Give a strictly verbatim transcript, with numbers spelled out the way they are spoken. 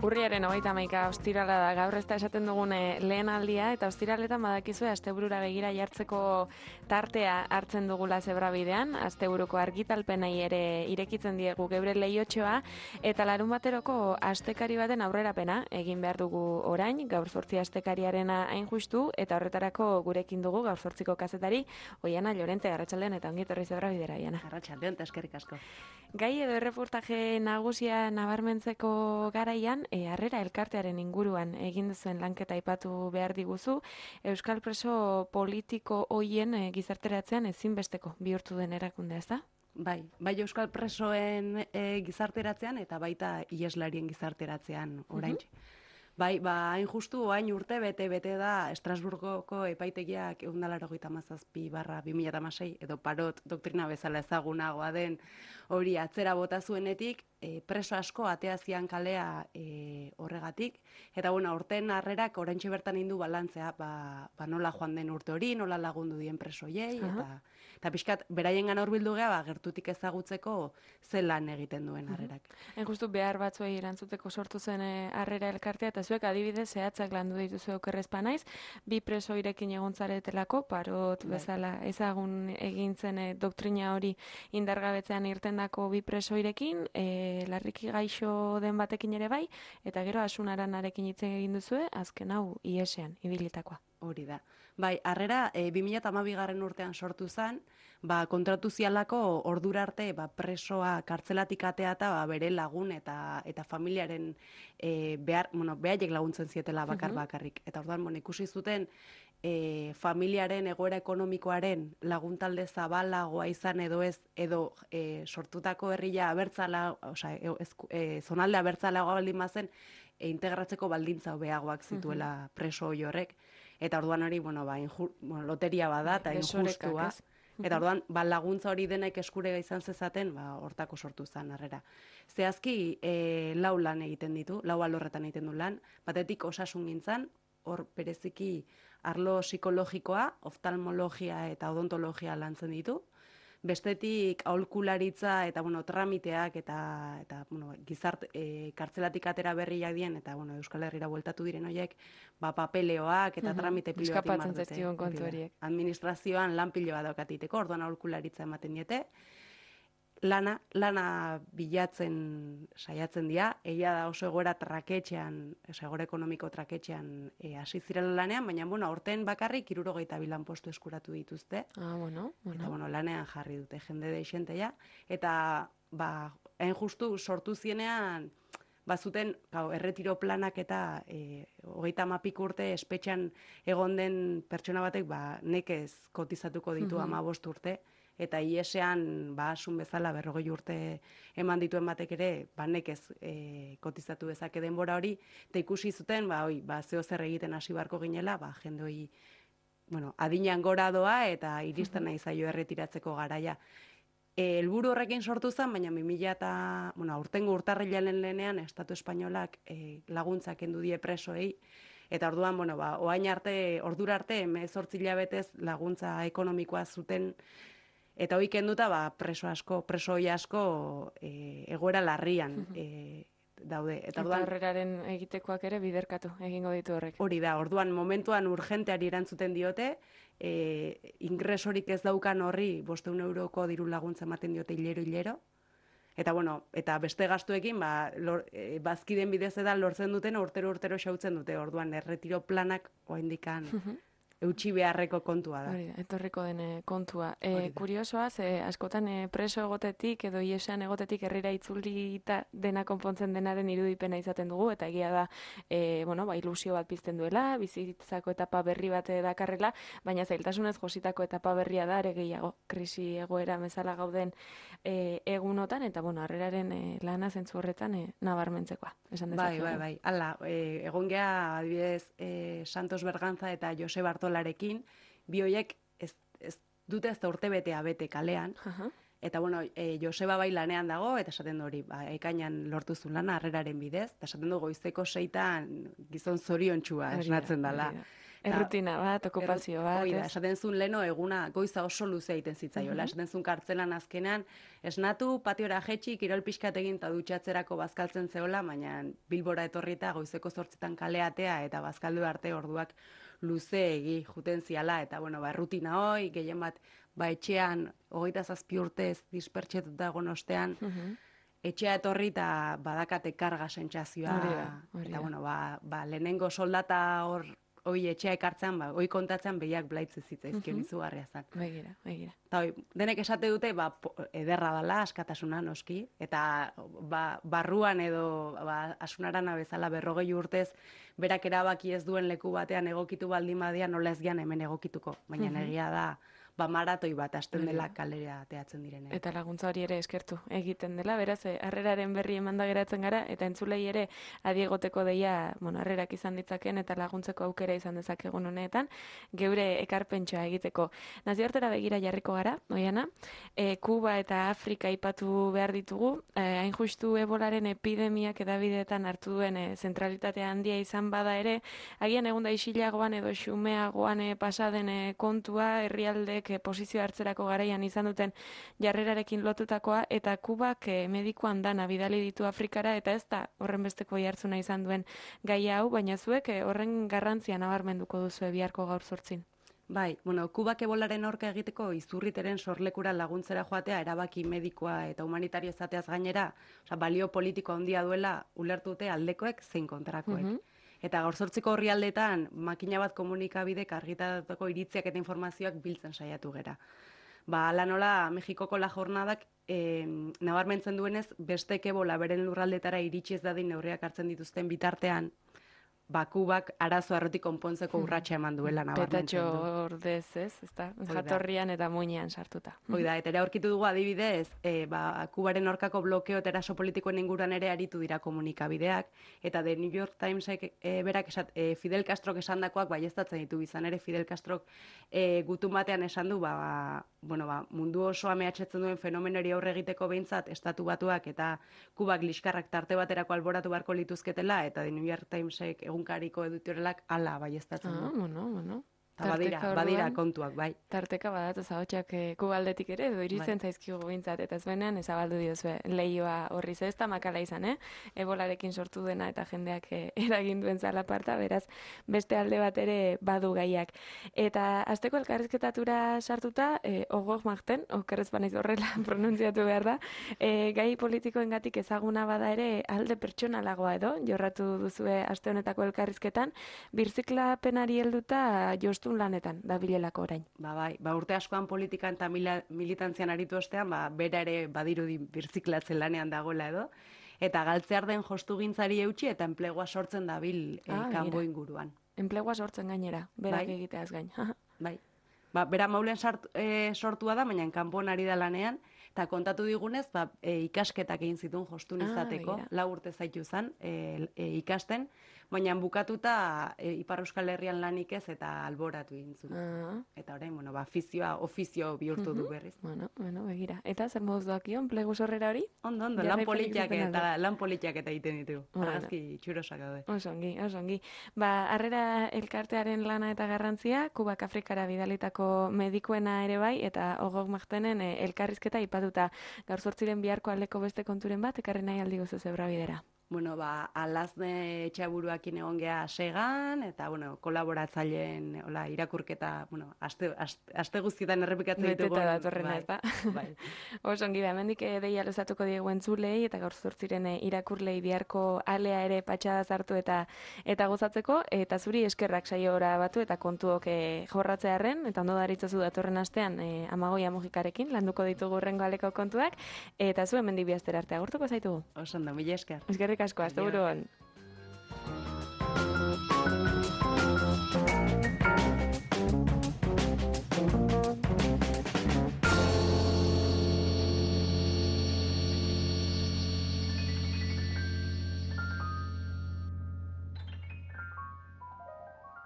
Urriaren hogeita hamaika ostirala da, gaur ez da esaten dugune lehen aldia, eta ostiraletan badakizue asteburura begira jartzeko tartea hartzen dugula zebrabidean, asteburuko argitalpenei ere irekitzen diegu geure lehiotxoa, eta larun bateroko astekari baten aurrerapena egin behar dugu orain, gaur zortzi astekariarena hain justu, eta horretarako gurekin dugu gaur zortziko kazetari, Oiana Llorente, arratsaldeon eta ongi etorri zebrabidera, Oiana. Arratsaldeon, eta eskerrik asko. Gai edo erreportaje nagusia nabarmentzeko garaian, e, Harrera elkartearen inguruan egin duzuen lanketa aipatu behar diguzu, Euskal preso politiko hoien e, gizarteratzean ezinbesteko bihurtu den erakundea, ez da? Bai, bai Euskal presoen e, gizarteratzean eta baita iheslarien gizarteratzean oraintxe. Uh-huh. Bai, ba, hain justu, hain urte bete bete da Estrasburgoko epaitegiak ehun eta laurogeita hamazazpi barra bi mila hamasei edo parot doktrina bezala ezagunagoa den hori atzera bota zuenetik, e, preso asko ateazian kalea e, horregatik, eta bueno, urten harrerak oraintxe bertan indu balantzea, ba, ba nola joan den urte hori, nola lagundu dien presoiei, uh-huh. eta eta pixkat, beraiengan hurbildu gea, ba, gertutik ezagutzeko zelan egiten duen harrerak. Hain uh-huh. justu behar batzuei erantzuteko sortu zen Harrera elkartea, eta zuek adibidez zehatzak landu dituzu okerrezpa naiz, bi preso irekin egon zaretelako, parot bezala ezagun egintzen e, doktrina hori indargabetzean irtendako bi preso irekin, e, larriki gaixo den batekin ere bai, eta gero Asunaranarekin hitz egin duzue, azken hau iesean ibilitakoa. Hori da. Bai, Harrera e, bi mila hamabigarren urtean sortu zen, ba, kontratu zialako ordura arte ba, presoa kartzelatik ateata ba, bere lagun eta eta familiaren e, behar, bueno, behaiek laguntzen zietela bakar bakarrik. Eta orduan, bueno, ikusi zuten e, familiaren egoera ekonomikoaren laguntalde zabalagoa izan edo ez, edo e, sortutako herria abertzala, osea, e, zonalde abertzalagoa baldin bazen, e, integratzeko baldintza hobeagoak zituela uh-huh. preso hori horrek. Eta orduan hori, bueno, ba, inju, bueno, loteria bada eta injustua. Eta orduan, ba, laguntza hori denek eskurega izan zezaten, ba, hortako sortu zen Harrera. Zehazki, e, lau lan egiten ditu, lau alorretan egiten du lan, batetik osasun gintzan, hor bereziki arlo psikologikoa, oftalmologia eta odontologia lantzen ditu, bestetik aholkularitza eta bueno, tramiteak eta eta bueno, gizart e, kartzelatik atera berriak dien eta bueno, Euskal Herrira bueltatu diren horiek, ba papeleoak eta tramite pilo bat eskapatzen zaizkigun kontu horiek. Administrazioan lan pilo bat daukatiteko, orduan aholkularitza ematen diete. Lana, lana bilatzen saiatzen dira, egia da oso egoera traketxean, oso egoera ekonomiko traketxean e, hasi zirela lanean, baina bueno, aurten bakarrik hirurogeita bi lanpostu eskuratu dituzte. Ah, bueno, bueno. Eta bueno, lanean jarri dute jende deixentea, eta ba, hain justu sortu zienean bazuten, gau, erretiro planak eta e, hogeita hamapik urte espetxean egon den pertsona batek ba, nekez kotizatuko ditu hamabost urte, eta iesean ba, asun bezala berrogei urte eman dituen batek ere, ba, nekez e, kotizatu bezake denbora hori, eta ikusi zuten, ba, oi, ba, zeo zer egiten hasi barko ginela, ba, jende hori, bueno, adinean gora doa eta iristen nahi zaio erretiratzeko garaia. Helburu horrekin sortu zen, baina bi mila eta, bueno, aurtengo urtarrilaren lehenean, Estatu Espainolak e, laguntzak kendu die presoei, eta orduan, bueno, ba, oain arte, ordura arte, hemezortzi hilabetez laguntza ekonomikoa zuten, eta hori kenduta, ba, preso asko, preso hoi asko e, egoera larrian e, daude. Eta, eta Harreraren egitekoak ere biderkatu egingo ditu horrek. Hori da, orduan momentuan urgenteari erantzuten diote, e, ingresorik ez daukan horri bosteun euroko diru laguntza ematen diote hilero-hilero, eta bueno, eta beste gastuekin, ba, lor, e, bazkiden bidez edan lortzen duten, urtero-urtero xautzen dute, orduan erretiro planak oaindikan eutxi beharreko kontua da. Hori da, etorriko den kontua. E, kuriosoa, ze askotan e, preso egotetik edo iesean egotetik herrira itzulita dena konpontzen denaren irudipena izaten dugu, eta egia da, e, bueno, ba, ilusio bat pizten duela, bizitzako etapa berri bat dakarrela, baina zailtasunez jositako etapa berria da, ere gehiago krisi egoera bezala gauden e, egunotan, eta bueno, Harreraren e, lana zentzu horretan e, nabarmentzekoa, esan dezakegu. Bai, bai, bai. Hala, e, egon gea, adibidez, e, Santos Berganza eta Jose Bartolarekin, bi horiek ez, ez dute ez da urte betea bete kalean, uh-huh. Eta bueno, e, Joseba bai lanean dago, eta esaten du hori, ba, ekainan lortu zuen lana Harreraren bidez, eta esaten du goizeko seitan gizon zoriontxua esnatzen dela. Errutina bat, okupazio bat. Hoi da, esaten zuen leno eguna goiza oso luze egiten zitzaiola. Esaten zuen kartzelan azkenan, esnatu, patiora jetxi, kirol pixkat egin eta dutxatzerako bazkaltzen zeola, baina Bilbora etorrita goizeko zortzitan kaleatea eta bazkaldu arte orduak luze egi juten ziala, eta bueno, ba, errutina hoi, gehien bat, ba, etxean, hogeita zazpi urtez dispertxetuta egon ostean, etxea etorri eta badakate karga sentsazioa. Eta bueno, ba, ba, lehenengo soldata hor hoi etxea ekartzean, ba, hoi kontatzean behiak blaitze zitzaizkion izugarria zen. Begira, begira. Eta hoi, denek esate dute, ba, ederra dala, askatasuna noski, eta ba, barruan edo ba, asunarana bezala berrogei urtez, berak erabaki ez duen leku batean egokitu baldin badia nola ez gian hemen egokituko. Baina egia da, ba, maratoi bat hasten dela kalera teatzen direnean. Eta laguntza hori ere eskertu egiten dela, beraz, harreraren berri emanda geratzen gara, eta entzulei ere adiegoteko deia, bueno, harrerak izan ditzaken eta laguntzeko aukera izan dezakegun honetan, geure ekarpentsoa egiteko. Nazioartera begira jarriko gara, Oiana, e, Kuba eta Afrika aipatu behar ditugu, e, hain justu ebolaren epidemiak edabideetan hartu duen e, zentralitatea handia izan bada ere, agian egun da isilagoan edo xumeagoan e, pasaden e, kontua, herrialdek posizio hartzerako garaian izan duten jarrerarekin lotutakoa, eta Kubak eh, medikuan dana bidali ditu Afrikara, eta ez da horren besteko jartzuna izan duen gaia hau, baina zuek eh, horren garrantzia nabarmenduko duzu biharko gaur zortzin. Bai, bueno, Kubak ebolaren aurka egiteko izurriteren sorlekura laguntzera joatea erabaki medikoa eta humanitario izateaz gainera, oza, balio politiko handia duela ulertute aldekoek zein kontrakoek. Mm -hmm. Eta gaur zortziko horri aldetan, makina bat komunikabidek argitatutako iritziak eta informazioak biltzen saiatu gera. Ba, ala nola, Mexikoko la jornadak e, nabarmentzen duenez, bestek ebola beren lurraldetara iritsi ez dadin neurriak hartzen dituzten bitartean, ba, Kubak arazo arrotik konpontzeko urratsa eman duela nabarmentzen du. Petatxo ordez, ez? Ezta? Jatorrian eta muinean sartuta. Hoi da, eta ere aurkitu dugu adibidez, e, ba, Kubaren aurkako blokeo eta eraso politikoen inguruan ere aritu dira komunikabideak, eta The New York Timesek e, berak esat, e, Fidel Castrok esandakoak baieztatzen ditu, izan ere Fidel Castrok e, gutun batean esan du, ba, bueno, ba, mundu osoa mehatxetzen duen fenomenori aurre egiteko behintzat, estatu batuak eta Kubak liskarrak tarte baterako alboratu beharko lituzketela, eta The New York Timesek egunkariko editorialak ala baieztatzen du. Ah, bueno, bueno. Badira, badira kontuak, bai. Tarteka badatu zahotxak e, Kubaldetik ere, edo irizten bai. Zaizkigu bintzat, eta zuenean ezabaldu diozue lehioa horri ez da makala izan, eh? Ebolarekin sortu dena eta jendeak e, eragin duen zalaparta, beraz, beste alde bat ere badu gaiak. Eta azteko elkarrizketatura sartuta, e, ogok magten, okerrez banaiz horrela pronuntziatu behar da, e, gai politikoengatik ezaguna bada ere alde pertsonalagoa edo, jorratu duzue aste honetako elkarrizketan, birziklapenari helduta jostu lanetan da bilelako orain. Ba, bai, ba, urte askoan politikan eta militantzian aritu ostean, ba, bera ere badirudi birziklatzen lanean dagoela edo, eta galtzear den jostugintzari eutxi eta enplegua sortzen dabil ah, eh, kanbo inguruan. Enplegua sortzen gainera, berak bai? Egiteaz gain. Bai. Ba, bera maulen sart, e, sortua da, baina kanpoan ari da lanean, eta kontatu digunez, ba, e, ikasketak egin zituen jostun izateko, ah, lau urte zaitu zen e, e, ikasten, baina bukatuta e, Ipar Euskal Herrian lanik ez eta alboratu egin zuen. Ah. Eta orain, bueno, ba, afizioa, ofizio bihurtu uh -huh. du berriz. Bueno, bueno, begira. Eta zer moduz doakio, enplegu sorrera hori? Ondo, ondo, lan politiak eta lan politiak eta egiten ditu. Bueno. Argazki txurosak daude. Osongi, osongi. Ba, harrera elkartearen lana eta garrantzia, Kubak Afrikara bidalitako medikuena ere bai, eta ogok magtenen e, elkarrizketa ipatuta gaur zortziren biharko aldeko beste konturen bat, ekarri nahi aldi gozu zebra bidera. Bueno, ba, alazne etxaburuakin egon geha segan, eta, bueno, kolaboratzaileen, hola, irakurketa, bueno, aste, aste, aste guztietan errepikatzen ditugu. Beteta datorrena, ez da? Bai. Osongi, ba, hemendik deia luzatuko diegu entzulei, eta gaur zortziren irakurlei biharko alea ere patxada zartu eta eta gozatzeko, eta zuri eskerrak saiora batu, eta kontuok e, jorratzearen, eta ondo daritzazu datorren astean, e, Amagoia Mujikarekin, landuko ditugu horrengo aleko kontuak, eta zu hemendik bihazter arte agurtuko zaitugu. Osondo, mila esker. Eskerrik asko, hasta buruan.